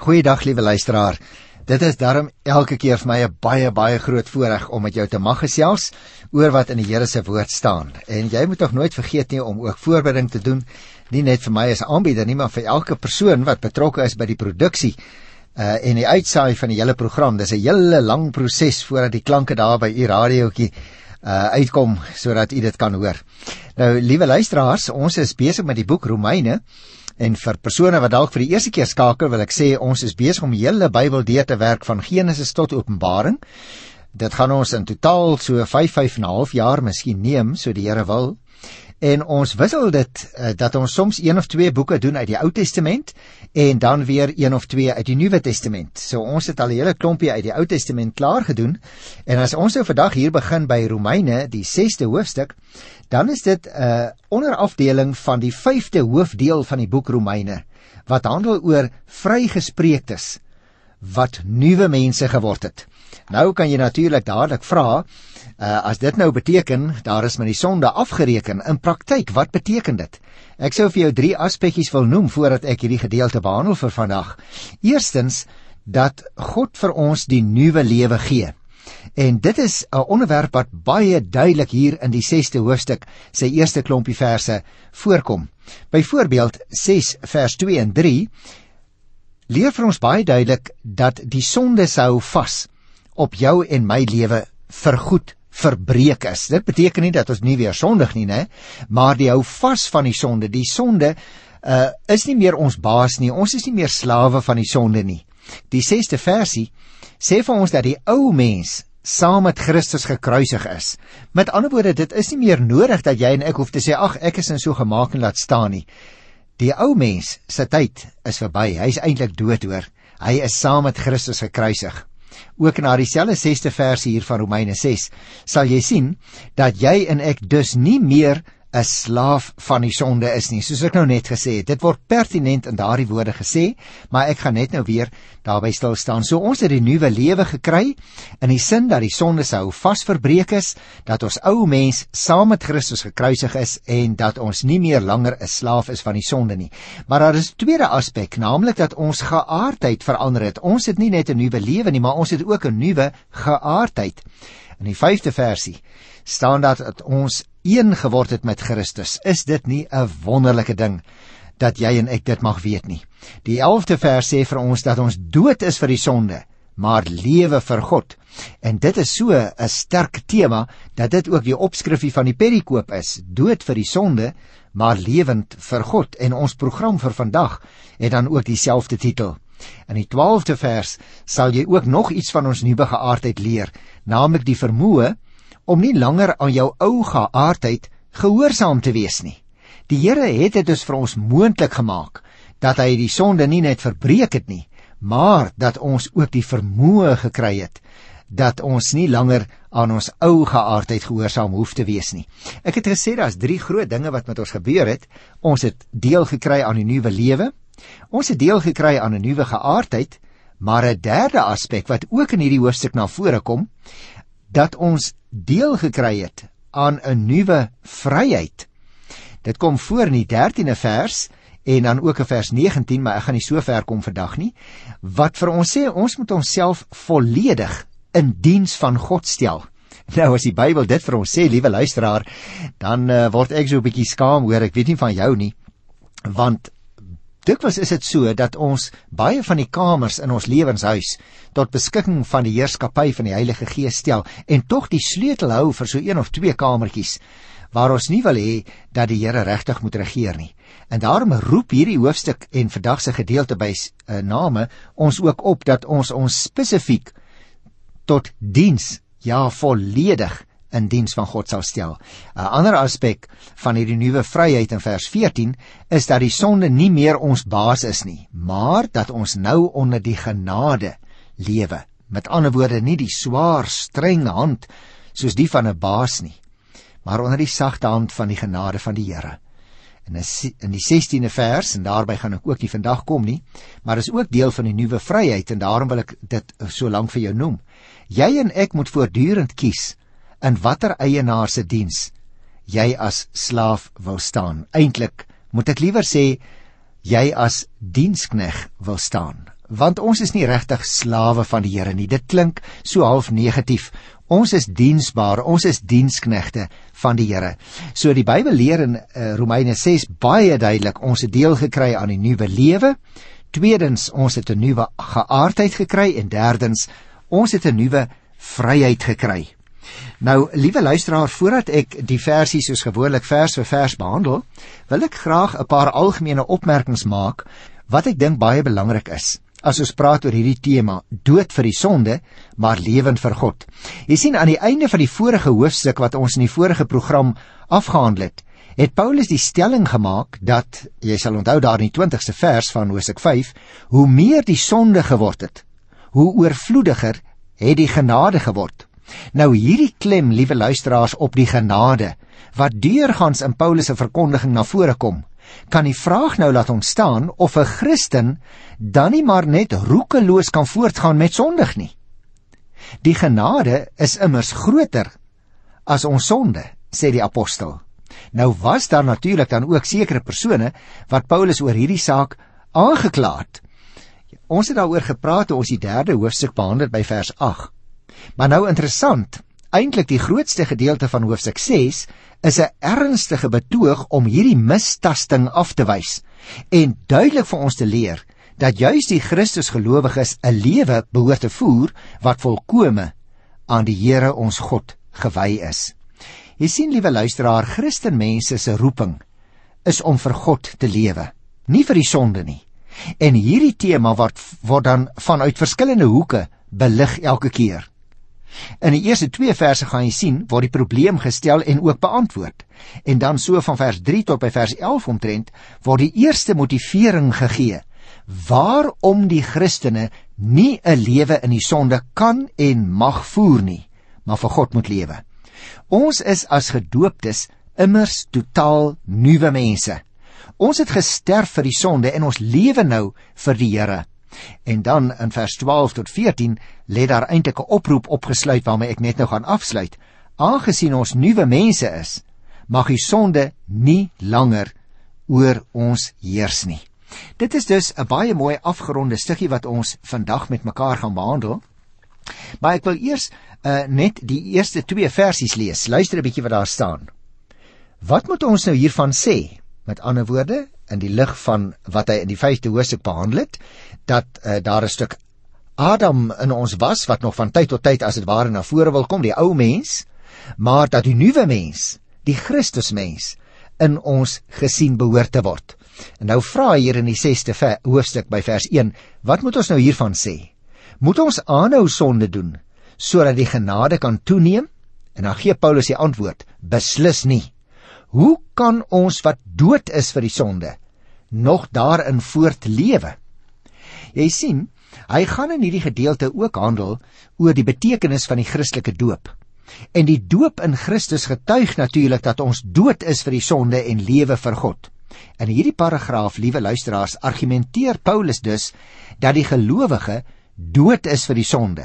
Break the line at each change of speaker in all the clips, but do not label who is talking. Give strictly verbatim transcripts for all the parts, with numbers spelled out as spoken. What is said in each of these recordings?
Goeiedag, liewe luisteraar. Dit is daarom elke keer vir my 'n baie, baie groot voorreg om met jou te mag gesels oor wat in die Here se woord staan. En jy moet tog nooit vergeet nie om ook voorbereiding te doen, nie net vir my as aanbieder nie, maar vir elke persoon wat betrokke is by die produksie uh, en die uitsaai van die hele program. Dis 'n hele lang proses voordat die klanke daar by u radiootjie uh, uitkom, sodat u dit kan hoor. Nou, liewe luisteraars, ons is besig met die boek Romeine. En vir persone wat dalk vir die eerste keer skakel, wil ek sê, ons is besig om die hele Bybel deur te werk van Genesis tot Openbaring. Dit gaan ons in totaal so vyf, vyf en 'n half jaar miskien neem, so die Here wil. En ons wissel dit, uh, dat ons soms een of twee boeke doen uit die Ou Testament, en dan weer een of twee uit die Nuwe Testament. So ons het al 'n hele klompie uit die Ou Testament klaar gedoen, en as ons nou vandag hier begin by Romeine, die sesde hoofstuk, dan is dit 'n uh, onderafdeling van die vyfde hoofdeel van die boek Romeine, wat handel oor vrygespreektes, wat nuwe mense geword het. Nou kan jy natuurlik dadelik vra, uh, as dit nou beteken, daar is met die sonde afgereken, in praktyk, wat beteken dit? Ek sou vir jou drie aspekkies wil noem, voordat ek hierdie gedeelte behandel vir vandag. Eerstens, dat God vir ons die nuwe lewe gee. En dit is 'n onderwerp wat baie duidelik hier in die sesde hoofstuk, sy eerste klompie verse, voorkom. Byvoorbeeld, ses vers twee en drie, leer vir ons baie duidelik, dat die sonde sou vas op jou en my lewe vergoed verbreek is. Dit beteken nie dat ons nie weer sondig nie, ne? Maar die hou vas van die sonde. Die sonde uh, is nie meer ons baas nie, ons is nie meer slawe van die sonde nie. Die sesde versie sê vir ons dat die ou mens saam met Christus gekruisig is. Met ander woorde, dit is nie meer nodig dat jy en ek hoef te sê, ag, ek is in so gemaak en laat staan nie. Die ou mens se tyd is verby, hy is eintlik dood hoor. Hy is saam met Christus gekruisig. Ook na dieselfde sesde versie hier van Romeine ses, sal jy sien, dat jy en ek dus nie meer 'n slaaf van die sonde is nie, soos ek nou net gesê het. Dit word pertinent in daardie woorde gesê, maar ek gaan net nou weer daarby stil staan. So ons het die nuwe lewe gekry, in die sin dat die sonde sou vas verbreek is, dat ons ou mens saam met Christus gekruisig is, en dat ons nie meer langer 'n slaaf is van die sonde nie. Maar daar is 'n tweede aspek, naamlik dat ons geaardheid verander het. Ons het nie net 'n nuwe lewe nie, maar ons het ook 'n nuwe geaardheid. In die vyfde versie staan dat, dat ons een geword het met Christus. Is dit nie 'n wonderlike ding, dat jy en ek dit mag weet nie? Die elfde vers sê vir ons dat ons dood is vir die sonde, maar lewe vir God. En dit is so 'n sterk tema, dat dit ook die opskrifie van die perikoop is. Dood vir die sonde, maar lewend vir God. En ons program vir vandag het dan ook dieselfde titel. In die twaalfde vers sal jy ook nog iets van ons nuwe geaardheid leer, naamlik die vermoë om nie langer aan jou ou geaardheid gehoorsaam te wees nie. Die Here het dit dus vir ons moontlik gemaak, dat hy die sonde nie net verbreek het nie, maar dat ons ook die vermoë gekry het, dat ons nie langer aan ons ou geaardheid gehoorsaam hoef te wees nie. Ek het gesê, daar is drie groot dinge wat met ons gebeur het. Ons het deel gekry aan die nuwe lewe, ons het deel gekry aan 'n nuwe geaardheid, maar 'n derde aspek wat ook in hierdie hoofstuk na vore kom, dat ons deel gekry het aan 'n nuwe vryheid. Dit kom voor in die dertiende vers, en dan ook in vers negentien, maar ek gaan nie so ver kom vandag nie, wat vir ons sê, ons moet onsself volledig in diens van God stel. Nou, as die Bybel dit vir ons sê, liewe luisteraar, dan uh, word ek so 'n bietjie skaam hoor, ek weet nie van jou nie, want dikwels is dit so, dat ons baie van die kamers in ons lewenshuis tot beskikking van die heerskappy van die Heilige Gees stel, en tog die sleutel hou vir so een of twee kamertjies, waar ons nie wil hê dat die Here regtig moet regeer nie. En daarom roep hierdie hoofstuk en vandag se gedeelte by uh, name ons ook op, dat ons ons spesifiek tot diens, ja volledig in diens van God sal stel. 'n Ander aspek van hierdie nuwe vryheid in vers veertien is dat die sonde nie meer ons baas is nie, maar dat ons nou onder die genade lewe. Met ander woorde, nie die swaar, streng hand soos die van 'n baas nie, maar onder die sagte hand van die genade van die Here. In die sestiende vers, en daarby gaan ek ook nie vandag kom nie, maar is ook deel van die nuwe vryheid, en daarom wil ek dit so lank vir jou noem. Jy en ek moet voortdurend kies in watter eienaar se diens jy as slaaf wil staan. Eintlik moet ek liewer sê, jy as dienskneg wil staan. want ons is nie regtig slawe van die Here nie. Dit klink so half negatief. Ons is diensbaar, ons is diensknegte van die Here. So die Bybel leer in uh, Romeine ses baie duidelik, ons het deel gekry aan die nuwe lewe. Tweedens, ons het 'n nuwe geaardheid gekry, en derdens, ons het 'n nuwe vryheid gekry. Nou, liewe luisteraar, voordat ek die versie soos gewoonlik vers vir vers behandel, wil ek graag 'n paar algemene opmerkings maak, wat ek dink baie belangrik is, as ons praat oor hierdie tema, dood vir die sonde, maar lewend vir God. Jy sien, aan die einde van die vorige hoofstuk, wat ons in die vorige program afgehandel het, het Paulus die stelling gemaak, dat, jy sal onthou daar in die twintigste vers van hoofstuk vyf, hoe meer die sonde geword het, hoe oorvloediger het die genade geword. Nou hierdie klem, liewe luisteraars, op die genade, wat deurgaans in Paulus' se verkondiging na vore kom, kan die vraag nou laat ontstaan, of 'n Christen dan nie maar net roekeloos kan voortgaan met sondig nie. Die genade is immers groter as ons sonde, sê die apostel. Nou was daar natuurlik dan ook sekere persone, wat Paulus oor hierdie saak aangekla het. Ons het daaroor gepraat, toe ons die derde hoofstuk behandel by vers agt. Maar nou interessant, eintlik die grootste gedeelte van hoofstuk ses is 'n ernstige betoog om hierdie mistasting af te wys en duidelik vir ons te leer dat juis die Christusgelowiges 'n lewe behoort te voer wat volkome aan die Here ons God gewy is. Jy sien, liewe luisteraar, Christenmense se roeping is om vir God te lewe, nie vir die sonde nie. En hierdie tema word, word dan vanuit verskillende hoeke belig elke keer. In die eerste twee verse gaan jy sien, word die probleem gestel en ook beantwoord. En dan so van vers drie tot by vers elf omtrent, word die eerste motivering gegee, waarom die Christene nie 'n lewe in die sonde kan en mag voer nie, maar vir God moet lewe. Ons is as gedooptes immers totaal nuwe mense. Ons het gesterf vir die sonde en ons lewe nou vir die Here. En dan in vers twaalf tot veertien lê daar eintlik 'n oproep opgesluit waarmee ek net nou gaan afsluit. Aangesien ons nuwe mense is, mag die sonde nie langer oor ons heers nie. Dit is dus 'n baie mooi afgeronde stukkie wat ons vandag met mekaar gaan behandel. Maar ek wil eers uh, net die eerste twee versies lees. Luister 'n bietjie wat daar staan. Wat moet ons nou hiervan sê? Met ander woorde, in die lig van wat hy in die vyfde hoofstuk behandel het, dat uh, daar 'n stuk Adam in ons was, wat nog van tyd tot tyd as dit ware na vore wil kom, die ou mens, maar dat die nuwe mens, die Christusmens, in ons gesien behoort te word. En nou vra hy hier in die sesde hoofstuk by vers een, wat moet ons nou hiervan sê? Moet ons aanhou sonde doen, sodat die genade kan toeneem? En dan gee Paulus die antwoord, beslis nie. Hoe kan ons wat dood is vir die sonde, nog daarin voortlewe? Jy sien, hy gaan in hierdie gedeelte ook handel oor die betekenis van die Christelike doop. En die doop in Christus getuig natuurlik dat ons dood is vir die sonde en lewe vir God. In hierdie paragraaf, liewe luisteraars, argumenteer Paulus dus dat die gelowige dood is vir die sonde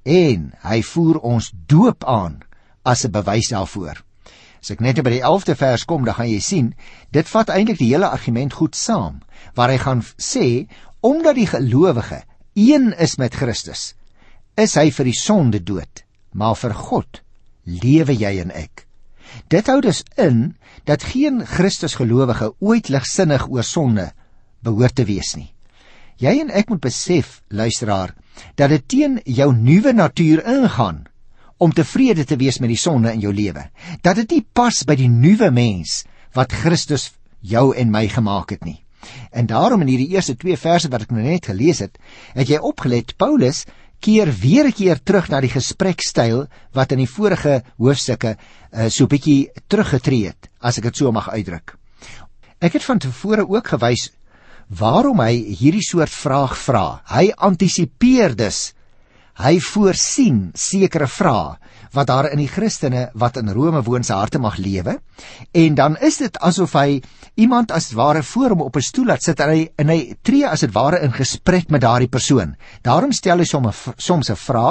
en hy voer ons doop aan as 'n bewys daarvoor. As ek net by die elfde vers kom, dan gaan jy sien, dit vat eintlik die hele argument goed saam, waar hy gaan sê, omdat die gelowige een is met Christus, is hy vir die sonde dood, maar vir God lewe jy en ek. Dit hou dus in, dat geen Christusgelowige ooit ligsinnig oor sonde behoort te wees nie. Jy en ek moet besef, luisteraar, dat dit teen jou nuwe natuur ingaan, om tevrede te wees met die sonde in jou lewe, dat dit nie pas by die nuwe mens, wat Christus jou en my gemaak het nie. En daarom in hierdie eerste twee verse wat ek nou net gelees het, het jy opgelet, Paulus keer weer 'n keer terug na die gesprekstyl, wat in die vorige hoofstukke uh, so bietjie teruggetree het, as ek dit so mag uitdruk. Ek het van tevore ook gewys, waarom hy hierdie soort vraag vra. Hy antisipeer dus, hy voorsien sekere vrae, wat daar in die Christene wat in Rome woon se harte mag lewe, en dan is dit asof hy iemand as het ware voor hom op 'n stoel laat sit, en hy, en hy tree as het ware in gesprek met daardie persoon. Daarom stel hy soms 'n vraag,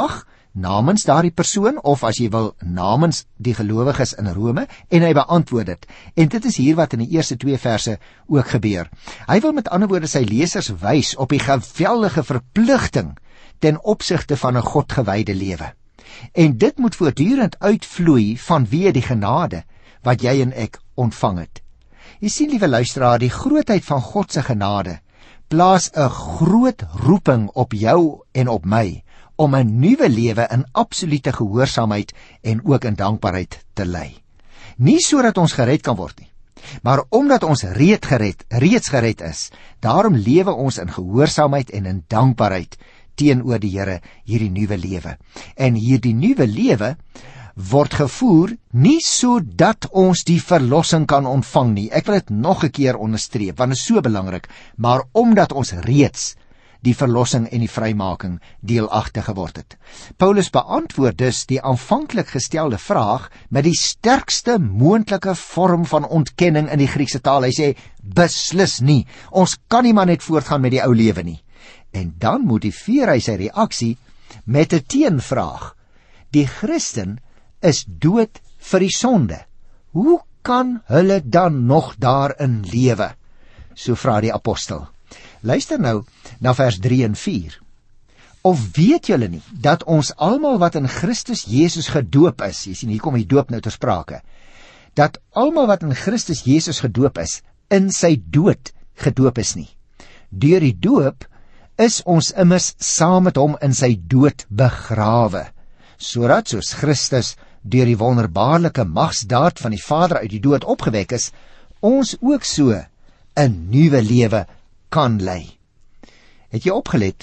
namens daardie persoon, of as jy wil, namens die gelowiges in Rome, en hy beantwoord dit. En dit is hier wat in die eerste twee verse ook gebeur. Hy wil met ander woorde sy lesers wys op die geweldige verpligting ten opsigte van 'n godgewyde lewe. En dit moet voortdurend uitvloei vanweë die genade wat jy en ek ontvang het. Jy sien, liewe luisteraar, die grootheid van God se genade plaas 'n groot roeping op jou en op my om 'n nuwe lewe in absolute gehoorsaamheid en ook in dankbaarheid te lei. Nie sodat ons gered kan word nie, maar omdat ons reeds gered, reeds gered is, daarom lewe ons in gehoorsaamheid en in dankbaarheid teenoor die Here hierdie nuwe lewe. En hierdie nuwe lewe word gevoer nie sodat ons die verlossing kan ontvang nie. Ek wil dit nog 'n keer onderstreep, want dit is so belangrik, maar omdat ons reeds die verlossing en die vrymaking deelagtig geword het. Paulus beantwoord dus die aanvanklik gestelde vraag met die sterkste moontlike vorm van ontkenning in die Griekse taal. Hy sê, beslis nie, ons kan nie maar net voortgaan met die ou lewe nie. En dan motiveer hy sy reaksie met 'n teenvraag. Die Christen is dood vir die sonde. Hoe kan hulle dan nog daarin lewe? So vra die apostel. Luister nou na vers drie en vier. Of weet julle nie, dat ons almal wat in Christus Jesus gedoop is, jy sien, hier kom die doop nou ter sprake, dat almal wat in Christus Jesus gedoop is, in sy dood gedoop is nie. Deur die doop is ons immers saam met hom in sy dood begrawe, sodat soos Christus deur die wonderbaarlike magsdaad van die Vader uit die dood opgewek is, ons ook so 'n nuwe lewe kan lei. Het jy opgelet?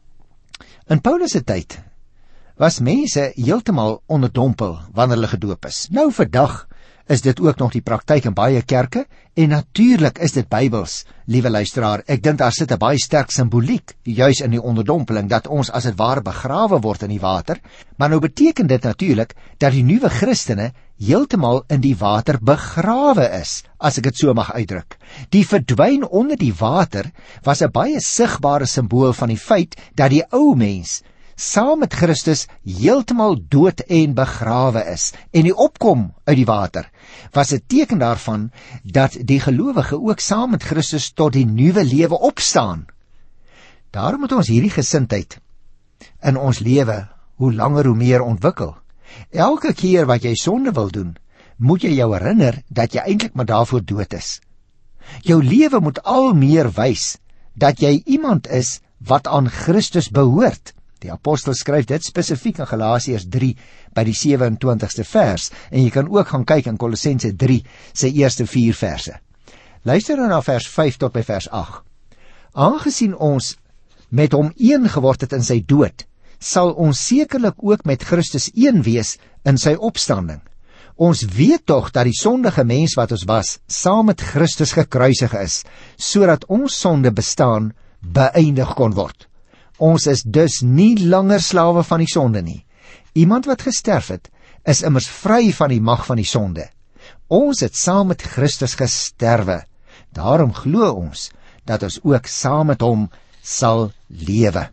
In Paulus se tyd was mense heeltemal onderdompel wanneer hulle gedoop is. Nou vandag is dit ook nog die praktyk in baie kerke, en natuurlik is dit Bybels, liewe luisteraar. Ek dink daar sit 'n baie sterk simboliek juis in die onderdompeling, dat ons as dit ware begrawe word in die water, maar nou beteken dit natuurlik dat die nuwe Christene heeltemal in die water begrawe is, as ek dit so mag uitdruk. Die verdwyn onder die water was 'n baie sigbare simbool van die feit dat die ou mens saam met Christus heeltemal dood en begrawe is, en die opkom uit die water was 'n teken daarvan dat die gelowige ook saam met Christus tot die nuwe lewe opstaan. Daarom moet ons hierdie gesindheid in ons lewe hoe langer hoe meer ontwikkel. Elke keer wat jy sonde wil doen, moet jy jou herinner dat jy eintlik maar daarvoor dood is. Jou lewe moet al meer wys dat jy iemand is wat aan Christus behoort. Die apostel skryf dit spesifiek in Galasiërs drie by die sewe-en-twintigste vers, en jy kan ook gaan kyk in Kolossense drie sy eerste vier verse. Luister nou na vers vyf tot by vers agt. Aangesien ons met hom een geword het in sy dood, sal ons sekerlik ook met Christus een wees in sy opstanding. Ons weet tog dat die sondige mens wat ons was, saam met Christus gekruisig is, sodat ons sonde bestaan beëindig kon word. Ons is dus nie langer slawe van die sonde nie. Iemand wat gesterf het, is immers vry van die mag van die sonde. Ons het saam met Christus gesterwe. Daarom glo ons dat ons ook saam met hom sal lewe.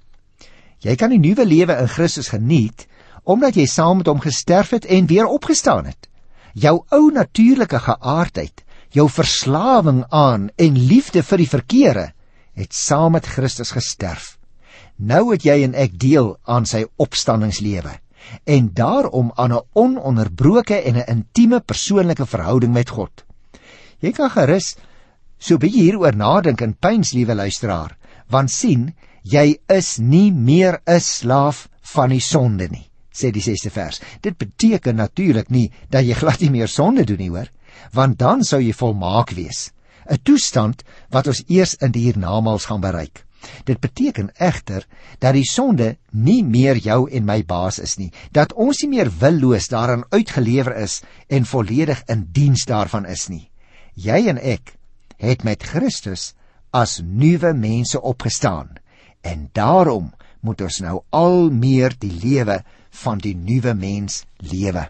Jy kan die nuwe lewe in Christus geniet, omdat jy saam met hom gesterf het en weer opgestaan het. Jou ou natuurlike geaardheid, jou verslawing aan en liefde vir die verkeerde, het saam met Christus gesterf. Nou het jy en ek deel aan sy opstandingslewe, en daarom aan 'n ononderbroke en 'n intieme persoonlike verhouding met God. Jy kan gerus so 'n bietjie hieroor nadink en pyns, liewe luisteraar, want sien, jy is nie meer 'n slaaf van die sonde nie, sê die sesde vers. Dit beteken natuurlik nie dat jy glad nie meer sonde doen nie, hoor, want dan sou jy volmaak wees, 'n toestand wat ons eers in die hiernamaals gaan bereik. Dit beteken egter dat die sonde nie meer jou en my baas is nie, dat ons nie meer willoos daaraan uitgelewer is en volledig in diens daarvan is nie. Jy en ek het met Christus as nuwe mense opgestaan, en daarom moet ons nou al meer die lewe van die nuwe mens lewe.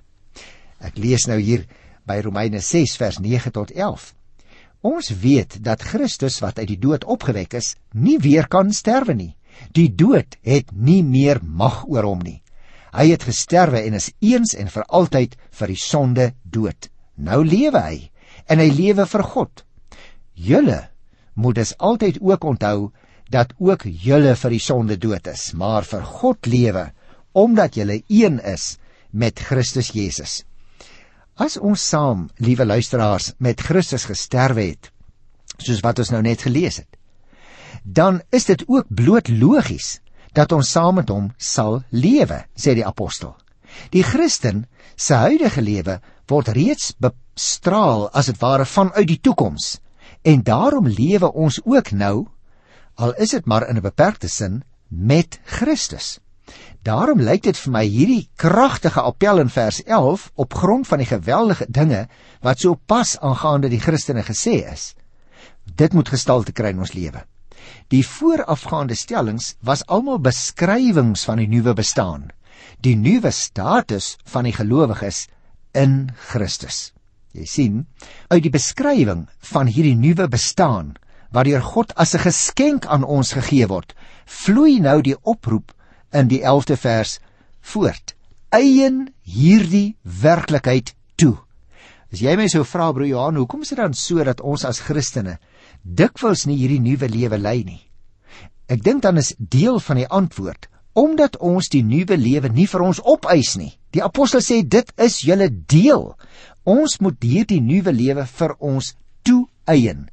Ek lees nou hier by Romeine ses vers nege tot elf. Ons weet dat Christus wat uit die dood opgewek is, nie weer kan sterwe nie. Die dood het nie meer mag oor hom nie. Hy het gesterwe en is eens en vir altyd vir die sonde dood. Nou lewe hy, en hy lewe vir God. Julle moet dus altyd ook onthou, dat ook julle vir die sonde dood is, maar vir God lewe, omdat julle een is met Christus Jesus. As ons saam, liewe luisteraars, met Christus gesterwe het, soos wat ons nou net gelees het, dan is dit ook bloot logies, dat ons saam met hom sal lewe, sê die apostel. Die Christen se huidige lewe word reeds bestraal as het ware vanuit die toekoms, en daarom lewe ons ook nou, al is dit maar in 'n beperkte sin, met Christus. Daarom lyk dit vir my hierdie kragtige appel in vers elf op grond van die geweldige dinge wat so pas aangaande die Christene gesê is. Dit moet gestalte kry in ons lewe. Die voorafgaande stellings was almal beskrywings van die nuwe bestaan, die nuwe status van die gelowiges in Christus. Jy sien, uit die beskrywing van hierdie nuwe bestaan, wat deur God as 'n geskenk aan ons gegee word, vloei nou die oproep in die elfde vers voort. Eien hierdie werklikheid toe. As jy my sou vra, broer Johan, hoekom is dit dan so dat ons as Christene dikwels nie hierdie nuwe lewe lei nie? Ek dink dan is deel van die antwoord, omdat ons die nuwe lewe nie vir ons opeis nie. Die apostel sê, dit is julle deel. Ons moet hierdie nuwe lewe vir ons toe-eien.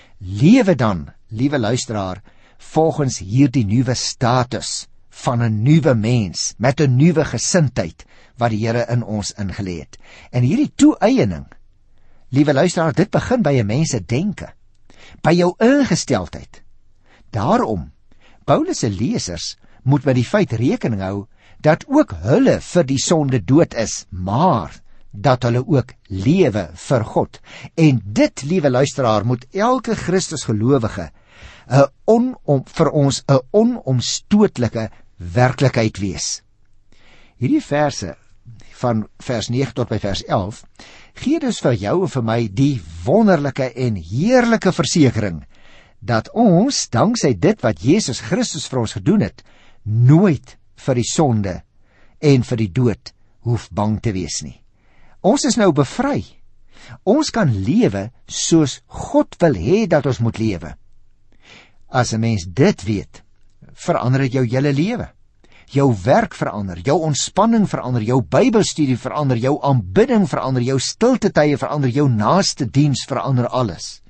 Lewe dan, liewe luisteraar, volgens hierdie nuwe status van 'n nuwe mens, met 'n nuwe gesindheid, wat die Here in ons ingelê het. En hierdie toe-eiening, liewe luisteraar, dit begin by 'n mens se denke, by jou ingesteldheid. Daarom, Paulus se lesers moet met die feit rekening hou, dat ook hulle vir die sonde dood is, maar dat hulle ook lewe vir God. En dit, liewe luisteraar, moet elke Christus gelowige 'n onom, vir ons 'n onomstootlike werklikheid wees. Hierdie verse van vers nege tot by vers elf gee dus vir jou en vir my die wonderlike en heerlike versekering dat ons, danksy dit wat Jesus Christus vir ons gedoen het, nooit vir die sonde en vir die dood hoef bang te wees nie. Ons is nou bevry. Ons kan lewe soos God wil hê dat ons moet lewe. As 'n mens dit weet, verander dit jou hele lewe. Jou werk verander, jou ontspanning verander, jou Bybelstudie verander, jou aanbidding verander, jou stiltetye verander, jou naaste diens verander alles.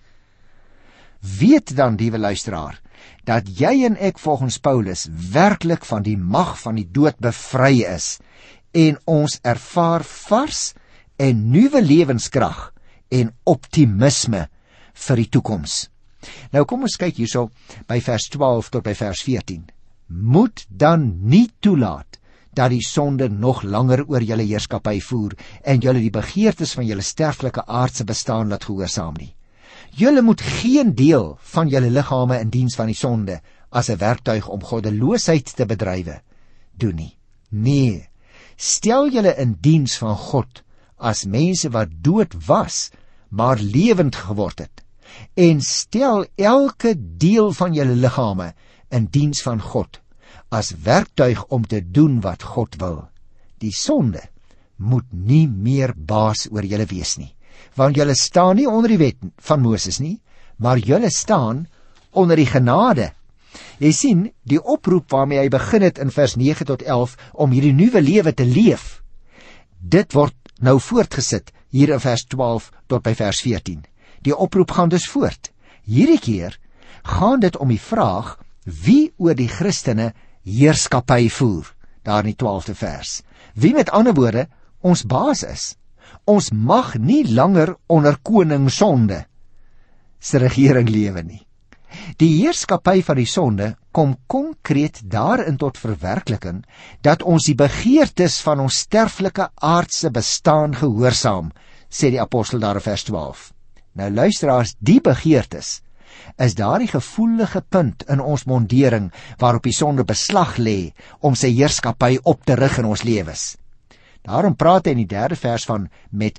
Weet dan, liewe luisteraar, dat jy en ek volgens Paulus werklik van die mag van die dood bevry is, en ons ervaar vars en nuwe lewenskrag en optimisme vir die toekoms. Nou kom ons kyk hierso by vers twaalf tot by vers veertien. Moet dan nie toelaat dat die sonde nog langer oor julle heerskappy voer en julle die begeertes van julle sterflike aardse bestaan laat gehoorsaam nie. Julle moet geen deel van julle liggame in diens van die sonde as 'n werktuig om goddeloosheid te bedrywe doen nie. Nee, stel julle in diens van God as mense wat dood was, maar lewend geword het, en stel elke deel van julle liggame in diens van God, as werktuig om te doen wat God wil. Die sonde moet nie meer baas oor julle wees nie, want julle staan nie onder die wet van Moses nie, maar julle staan onder die genade. Jy sien, die oproep waarmee hy begin het in vers nege tot elf, om hierdie nuwe lewe te leef, dit word nou voortgesit hier in vers twaalf tot by vers veertien. Die oproep gaan dus voort. Hierdie keer gaan dit om die vraag, wie oor die Christene heerskappy voer, daar in die twaalfde vers. Wie met ander woorde ons baas is. Ons mag nie langer onder koning sonde se regering lewe nie. Die heerskappy van die sonde kom konkreet daarin tot verwerkliking dat ons die begeertes van ons sterflike aardse bestaan gehoorsaam, sê die apostel daar in vers twaalf. Nou luisteraars, die begeertes is daardie gevoelige punt in ons mondering waarop die sonde beslag lê om sy heerskappy op te rig in ons lewens. Daarom praat hy in die derde vers van met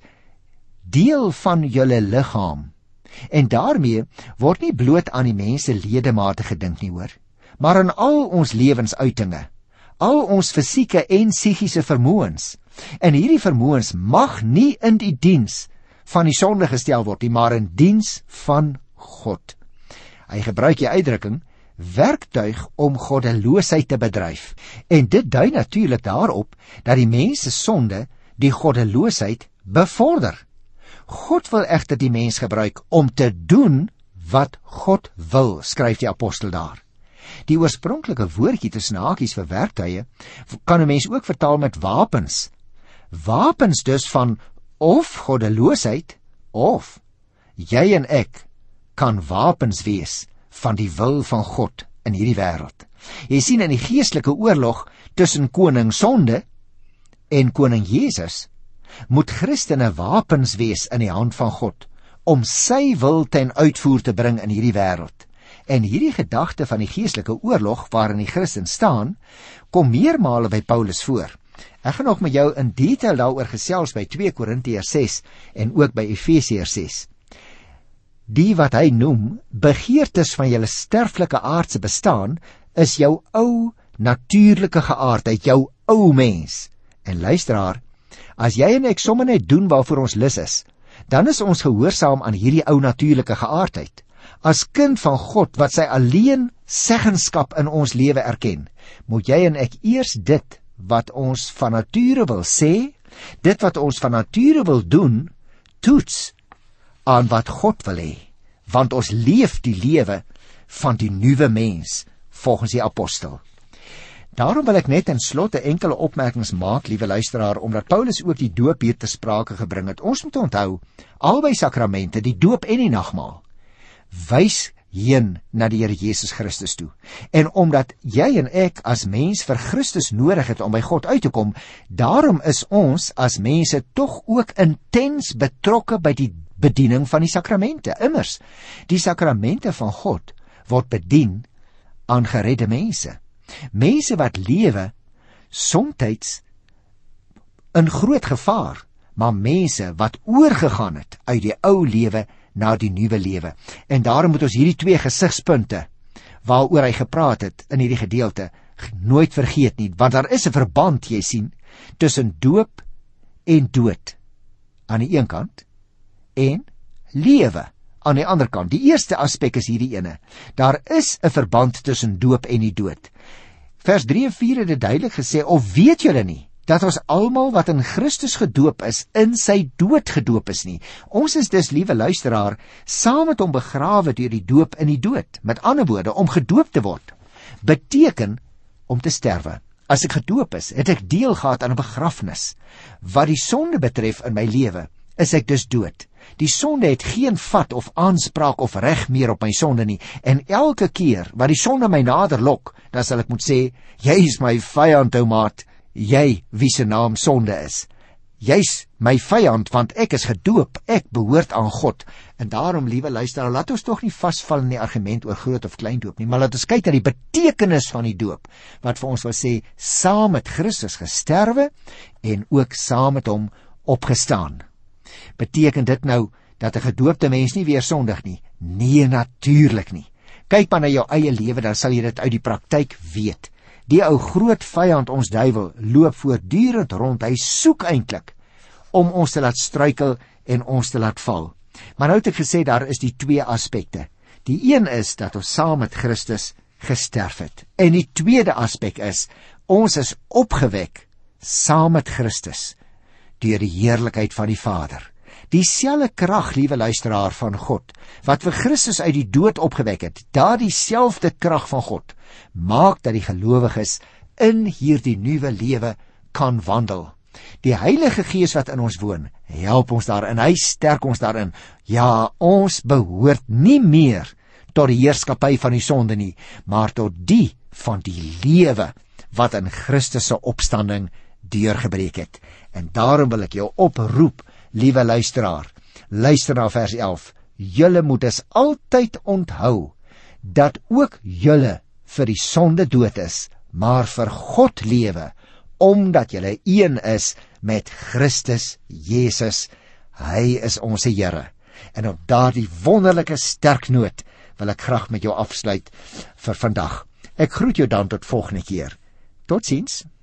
deel van julle liggaam. En daarmee word nie bloot aan die mense ledemate gedink nie hoor, maar aan al ons lewensuitinge, al ons fisieke en psigiese vermoëns. En hierdie vermoëns mag nie in die diens van die sonde gestel word nie, maar in diens van God. Hy gebruik die uitdrukking werktuig om goddeloosheid te bedryf. En dit dui natuurlik daarop dat die mens se sonde die goddeloosheid bevorder. God wil egter die mens gebruik om te doen wat God wil, skryf die apostel daar. Die oorspronklike woordjie tussen hakies vir werktuie kan 'n mens ook vertaal met wapens. Wapens dus van of goddeloosheid, of jy en ek kan wapens wees van die wil van God in hierdie wêreld. Jy sien, in die geestelike oorlog tussen koning sonde en koning Jesus, moet Christene wapens wees in die hand van God, om sy wil ten uitvoer te bring in hierdie wêreld. En hierdie gedagte van die geestelike oorlog waarin die Christen staan, kom meermale by Paulus voor. Ek gaan nog met jou in detail daaroor gesels by twee Korintiërs ses en ook by Efesiërs ses. Die wat hy noem, begeertes van julle sterflike aardse bestaan, is jou ou natuurlike geaardheid, jou ou mens. En luisteraar, as jy en ek sommer net doen waarvoor ons lus is, dan is ons gehoorsaam aan hierdie ou natuurlike geaardheid. As kind van God wat sy alleen seggenskap in ons lewe erken, moet jy en ek eers dit wat ons van nature wil sê, dit wat ons van nature wil doen, toets aan wat God wil hê, want ons leef die lewe van die nuwe mens volgens die apostel. Daarom wil ek net in slotte enkele opmerkings maak, liewe luisteraar, omdat Paulus ook die doop hier te sprake gebring het. Ons moet onthou, albei sakramente, die doop en die nagmaal, wys heen na die Here Jesus Christus toe. En omdat jy en ek as mens vir Christus nodig het om by God uit te kom, daarom is ons as mense tog ook intens betrokke by die bediening van die sakramente. Immers, die sakramente van God word bedien aan geredde mense. Mense wat lewe somtyds in groot gevaar, maar mense wat oorgegaan het uit die ou lewe na die nuwe lewe. En daarom moet ons hierdie twee gesigspunte waaroor hy gepraat het in hierdie gedeelte nooit vergeet nie, want daar is 'n verband, jy sien, tussen doop en dood aan die een kant en lewe aan die ander kant. Die eerste aspek is hierdie ene. Daar is 'n verband tussen doop en die dood. Vers drie en vier het dit duidelik gesê, of weet julle nie, dat ons almal wat in Christus gedoop is, in sy dood gedoop is nie. Ons is dus, liewe luisteraar, saam met hom begrawe deur die doop in die dood. Met ander woorde, om gedoop te word, beteken om te sterwe. As ek gedoop is, het ek deel gehad aan 'n begrafnis. Wat die sonde betref in my lewe, is ek dus dood. Die sonde het geen vat of aanspraak of reg meer op my sonde nie, en elke keer wat die sonde my nader lok, dan sal ek moet sê, jy is my vyand, ou maat, jy wie se naam sonde is. Jy's my vyand, want ek is gedoop, ek behoort aan God. En daarom, liewe luisteraar, laat ons tog nie vasval in die argument oor groot of klein doop nie, maar laat ons kyk na die betekenis van die doop, wat vir ons wil sê, saam met Christus gesterwe, en ook saam met hom opgestaan. Beteken dit nou, dat 'n gedoopte mens nie weer sondig nie? Nee, natuurlik nie. Kyk maar na jou eie lewe, dan sal jy dit uit die praktyk weet. Die ou groot vyand, ons duiwel, loop voortdurend rond. Hy soek eintlik om ons te laat struikel en ons te laat val. Maar nou het ek gesê, daar is die twee aspekte. Die een is dat ons saam met Christus gesterf het. En die tweede aspek is, ons is opgewek saam met Christus deur die heerlikheid van die Vader. Dieselfde krag, liewe luisteraar, van God, wat vir Christus uit die dood opgewek het, daardie selfde krag van God, maak dat die gelowiges in hierdie nuwe lewe kan wandel. Die Heilige Gees wat in ons woon, help ons daarin, hy sterk ons daarin. Ja, ons behoort nie meer tot die heerskappy van die sonde nie, maar tot die van die lewe wat in Christus se opstanding deurgebreek het. En daarom wil ek jou oproep, liewe luisteraar, luister na vers elf, julle moet dus altyd onthou, dat ook julle vir die sonde dood is, maar vir God lewe, omdat julle een is met Christus Jesus, hy is ons Here. En op daardie wonderlike sterk noot wil ek graag met jou afsluit vir vandag. Ek groet jou dan tot volgende keer. Totsiens.